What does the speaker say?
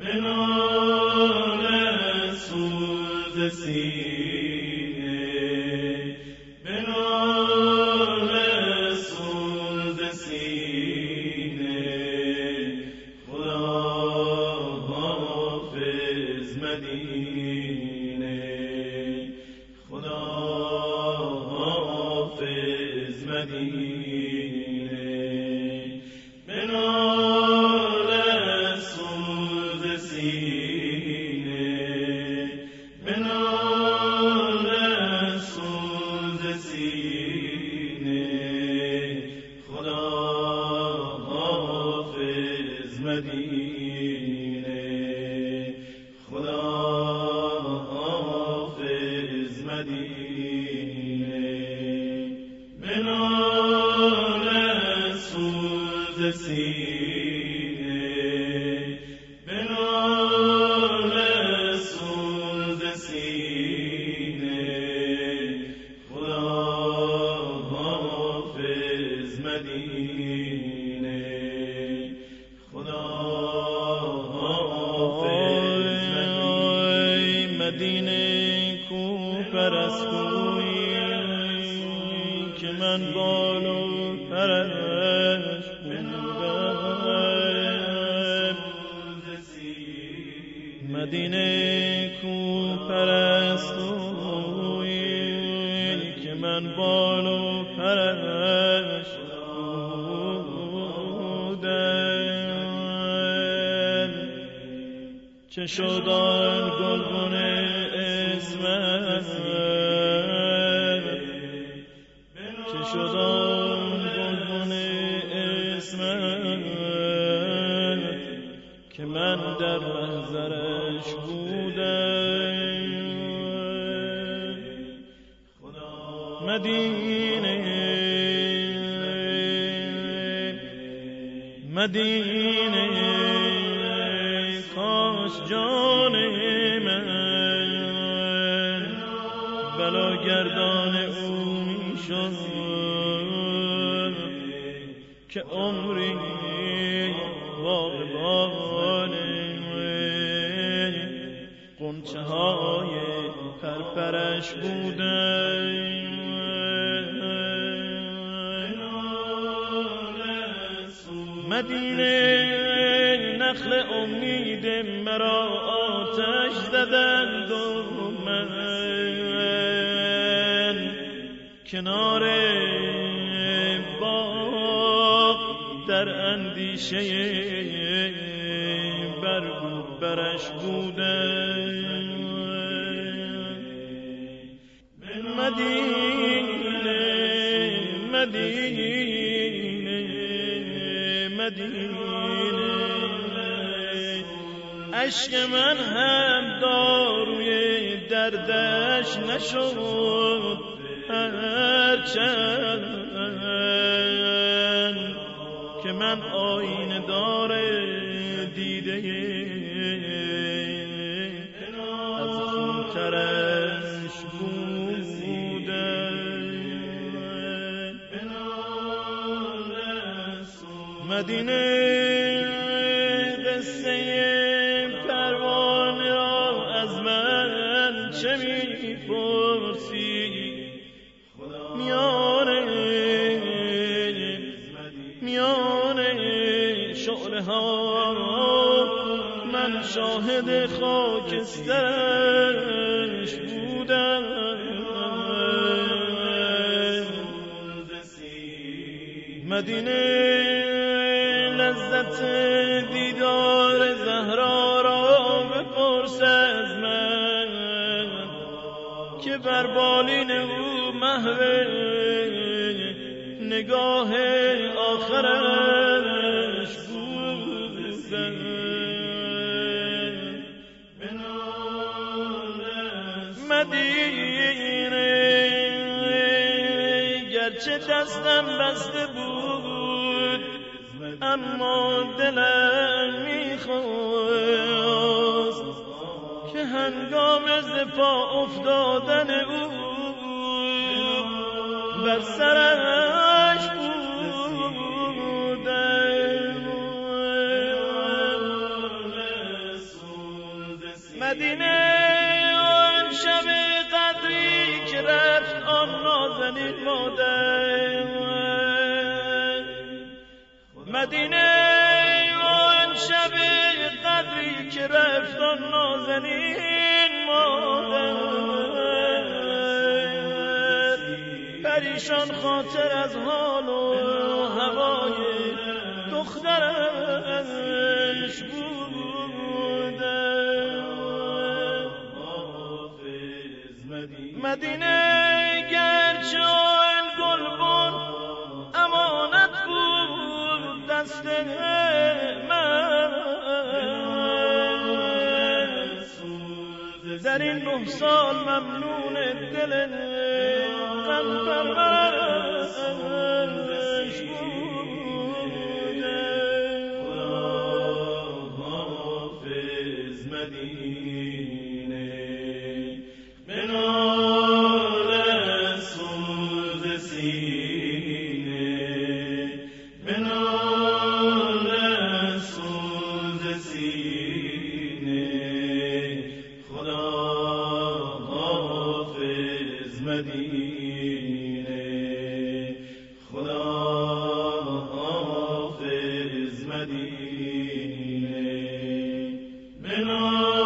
منال سوز سینه منال سوز سینه خدا حافظ مدینه خدا حافظ مدینه منال سوز سینه منال سوز سینه خدا حافظ مدینه خدا حافظ مدینه منال سوز سینه منال سوز سینه خدا حافظ مدینه خدا حافظ مدینه کو پرستویی که من بالو پرش بودم مدینه کو پرستویی که من بالو پرش بودم چه شد آن گلگون اسمت چه شد آن گلگون اسمت که من در محضرش بودم مدینه مدینه کاش جان من بلاگردان او میشد که عمری باغبان غنچه های پرپرش بودم مدینه نخل امید مرا آتش زدند و من کنار باغ در اندیشه برگ برش بودم مدینه مدینه مدینه عشق من هم داروی دردش نشد هرچند که من آینه دار دیده از خون ترش بودم مدینه قصه پروانه را از من چه میپرسی میان شعله ها من شاهد خاکسترش بودم مدینه لذت دیدار زهرا را بپرس از من که بر بالین او محو نگاه آخرش بودم مدینه گرچه دستم بسته بود اما دلم میخواست که هنگام ز پا افتادن او بر سرش بودم مدینه آن شب قدری که رفت آن نازنین مادر، مدینه آن شب قدری که رفت آن نازنین مادر، پریشان خاطر از حال و هوای دخترش بوده. مدینه گرچه آن گلبن امانت بود دست من، در این 9 سال ممنون دل غم پرورش بوده. حافظ مدینه منال سوز سینه، منال سوز سینه، خدا حافظ مدینه، خدا حافظ مدینه منال